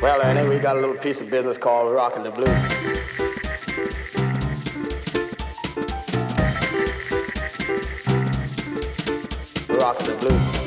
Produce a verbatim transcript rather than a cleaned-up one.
Well, Ernie, we got a little piece of business called Rockin' the Blues. Rockin' the Blues.